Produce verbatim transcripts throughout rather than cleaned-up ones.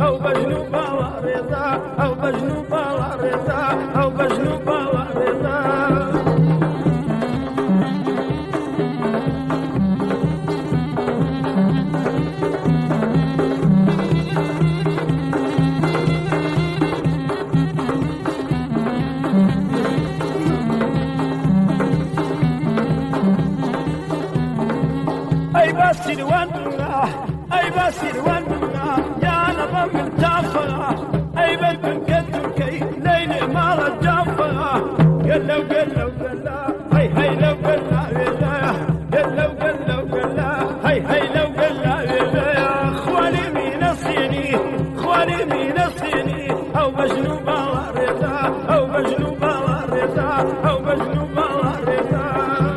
او بجنوب الرضا او بجنوب الرضا او بجنوب الرضا اي باسل وانا اي باسل وانا يا نظم التافه اي بنت كنت كي ليل ما رجافه قلو قلو قلا هي هي لو قلا قلو قلو قلا هي هي لو قلا خوالي من الصيني خوالي من الصيني او مجنوب الرضا او مجنوب الرضا او مجنوب الرضا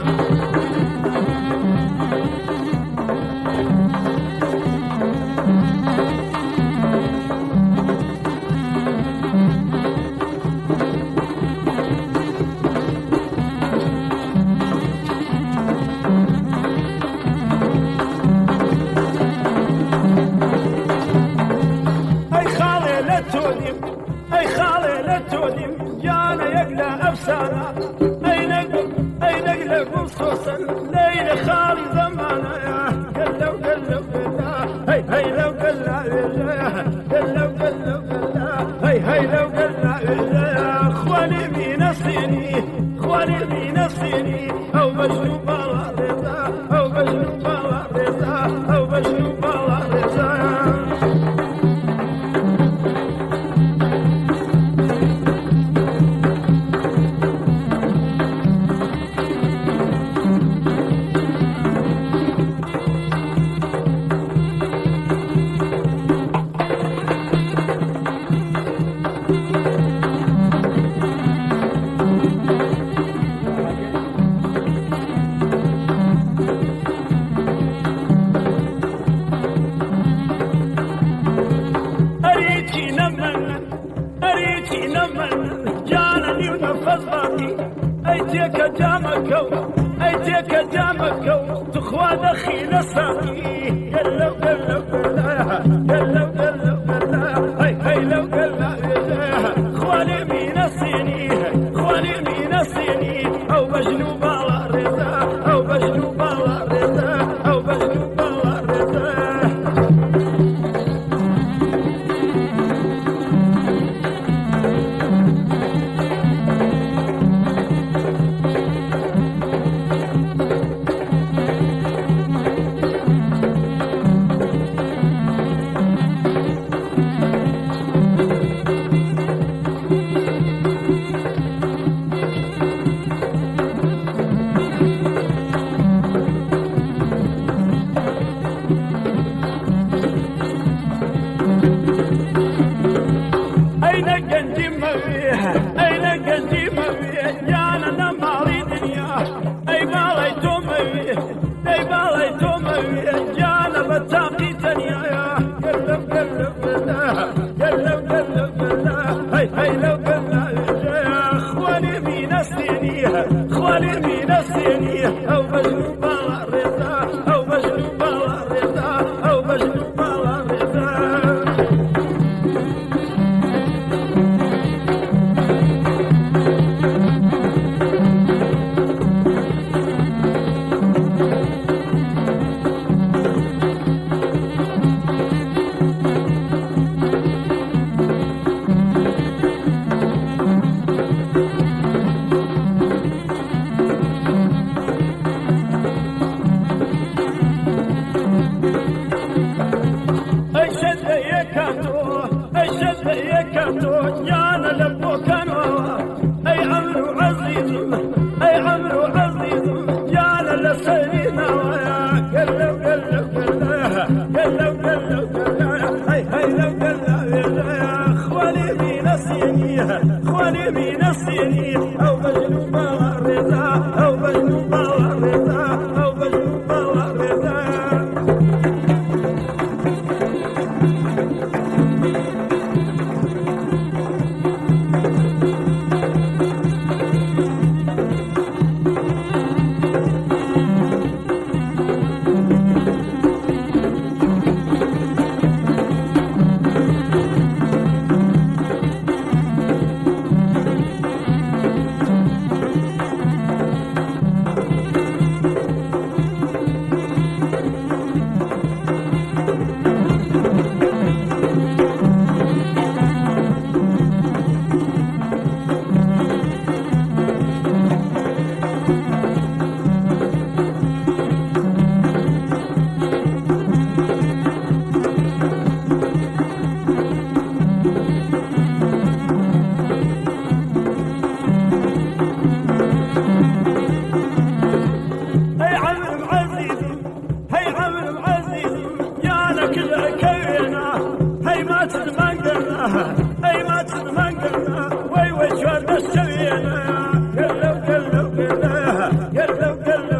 اي خالي لا تودم جانا يقلى افسانا اي نقل اي نقل قصص الليل خالي زمانا يا قلو قلو قلا هي هي لو قلا قلو قلو قلا هي هي لو قلا خوالي من الصيني خوالي من الصيني او مجنوب الرضا او مجنوب الرضا او مجنوب الرضا ايتيك جامكو ايتيك جامكو تخوى دخيل الساقي يلو قلو قلا يلو قلو قلا هي هي لو قلا خوالي من الصيني خوالي من الصيني او مجنوب الرضا او مجنوب الرضا او مجنوب الرضا خوالي من الصيني او مجنوب الرضا او مجنوب الرضا او مجنوب الرضا يانا لبو كانوا اي عمرو عزيز اي عمرو عزيز يانا لسينا يا قلو قلو قلا قلو قلو قلا هي هي لو قلا خوالي من الصيني خوالي من الصيني او مجنوب الرضا او مجنوب الرضا او مجنوب الرضا قلو قلو